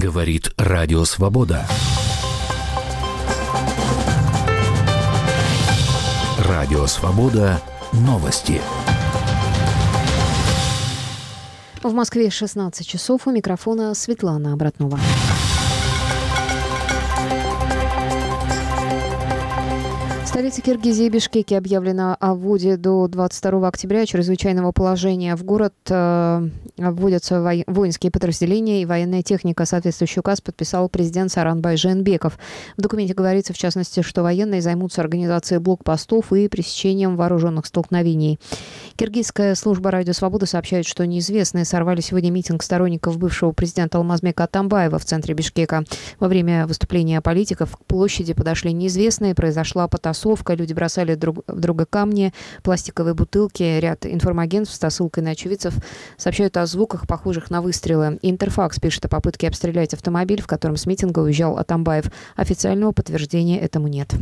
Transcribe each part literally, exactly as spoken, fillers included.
Говорит Радио Свобода. Радио Свобода. Новости. В Москве шестнадцать часов. У микрофона Светлана Обратнова. В столице Киргизии Бишкеке объявлено о вводе до двадцать второго октября чрезвычайного положения. В город э, вводятся во- воинские подразделения и военная техника. Соответствующий указ подписал президент Сооронбай Жээнбеков. В документе говорится, в частности, что военные займутся организацией блокпостов и пресечением вооруженных столкновений. Киргизская служба «Радио Свобода» сообщает, что неизвестные сорвали сегодня митинг сторонников бывшего президента Алмазбека Атамбаева в центре Бишкека. Во время выступления политиков к площади подошли неизвестные, произошла потасовка. Люди бросали друг в друга камни, пластиковые бутылки. Ряд информагентств с ссылкой на очевидцев сообщают о звуках, похожих на выстрелы. Интерфакс пишет о попытке обстрелять автомобиль, в котором с митинга уезжал Атамбаев. Официального подтверждения этому нет.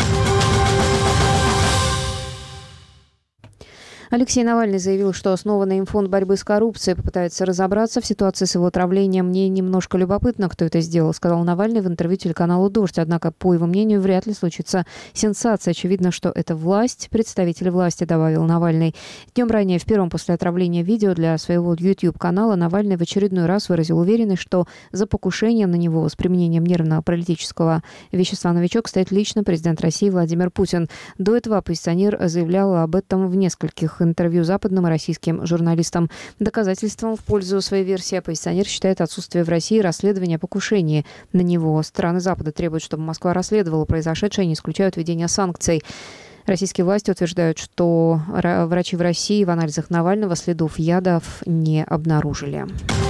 Алексей Навальный заявил, что основанный им фонд борьбы с коррупцией попытается разобраться в ситуации с его отравлением. «Мне немножко любопытно, кто это сделал», — сказал Навальный в интервью телеканалу «Дождь». Однако, по его мнению, вряд ли случится сенсация. Очевидно, что это власть, представители власти, добавил Навальный. Днем ранее, в первом после отравления видео для своего YouTube-канала, Навальный в очередной раз выразил уверенность, что за покушением на него с применением нервно-паралитического вещества «Новичок» стоит лично президент России Владимир Путин. До этого оппозиционер заявлял об этом в нескольких интервью западным и российским журналистам. Доказательством в пользу своей версии оппозиционер считает отсутствие в России расследования о покушении на него. Страны Запада требуют, чтобы Москва расследовала произошедшее и не исключают введения санкций. Российские власти утверждают, что врачи в России в анализах Навального следов ядов не обнаружили.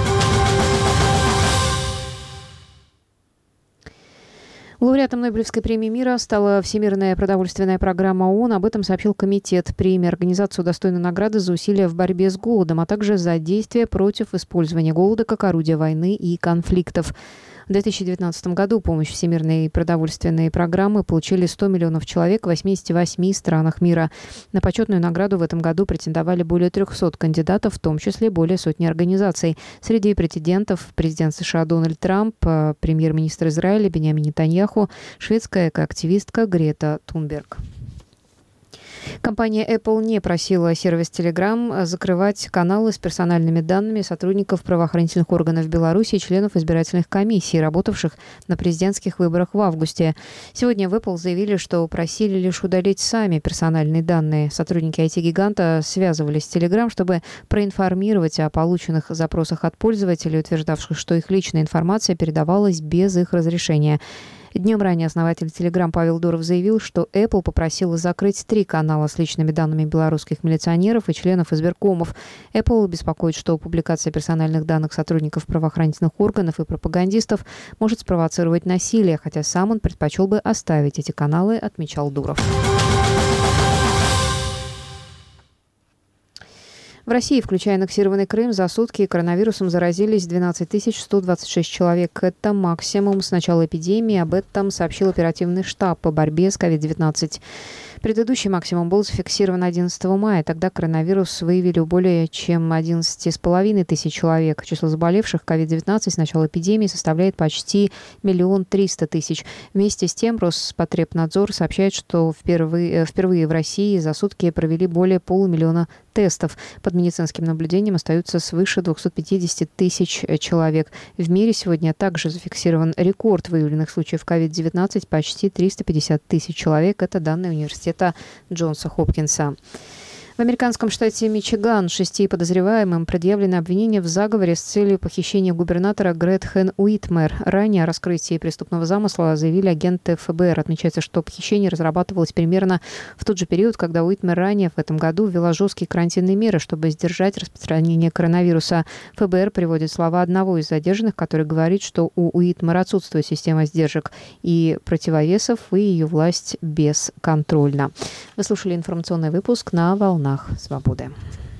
Лауреатом Нобелевской премии мира стала Всемирная продовольственная программа ООН. Об этом сообщил комитет премии. Организацию удостоена награды за усилия в борьбе с голодом, а также за действия против использования голода как орудия войны и конфликтов. В две тысячи девятнадцатом году помощь Всемирной продовольственной программы получили сто миллионов человек в восьмидесяти восьми странах мира. На почетную награду в этом году претендовали более трехсот кандидатов, в том числе более сотни организаций. Среди претендентов президент США Дональд Трамп, премьер-министр Израиля Биньямин Нетаньяху, шведская экоактивистка Грета Тунберг. Компания Apple не просила сервис Telegram закрывать каналы с персональными данными сотрудников правоохранительных органов Беларуси и членов избирательных комиссий, работавших на президентских выборах в августе. Сегодня в Apple заявили, что просили лишь удалить сами персональные данные. Сотрудники ай ти-гиганта связывались с Telegram, чтобы проинформировать о полученных запросах от пользователей, утверждавших, что их личная информация передавалась без их разрешения. Днем ранее основатель Telegram Павел Дуров заявил, что Apple попросила закрыть три канала с личными данными белорусских милиционеров и членов избиркомов. Apple беспокоит, что публикация персональных данных сотрудников правоохранительных органов и пропагандистов может спровоцировать насилие, хотя сам он предпочел бы оставить эти каналы, отмечал Дуров. В России, включая аннексированный Крым, за сутки коронавирусом заразились двенадцать тысяч сто двадцать шесть человек. Это максимум с начала эпидемии. Об этом сообщил оперативный штаб по борьбе с ковид девятнадцать. Предыдущий максимум был зафиксирован одиннадцатого мая. Тогда коронавирус выявили у более чем одиннадцати с половиной тысяч человек. Число заболевших ковид девятнадцать с начала эпидемии составляет почти миллион триста тысяч. Вместе с тем Роспотребнадзор сообщает, что впервые, впервые в России за сутки провели более полумиллиона тестов. Под медицинским наблюдением остаются свыше двухсот пятидесяти тысяч человек. В мире сегодня также зафиксирован рекорд выявленных случаев ковид девятнадцать – почти триста пятьдесят тысяч человек. Это данные университета Джонса Хопкинса. В американском штате Мичиган шести подозреваемым предъявлено обвинение в заговоре с целью похищения губернатора Гретхен Уитмер. Ранее о раскрытии преступного замысла заявили агенты эф бэ эр. Отмечается, что похищение разрабатывалось примерно в тот же период, когда Уитмер ранее в этом году ввела жесткие карантинные меры, чтобы сдержать распространение коронавируса. эф бэ эр приводит слова одного из задержанных, который говорит, что у Уитмер отсутствует система сдержек и противовесов, и ее власть бесконтрольна. Вы слушали информационный выпуск на «Волнах Свободы».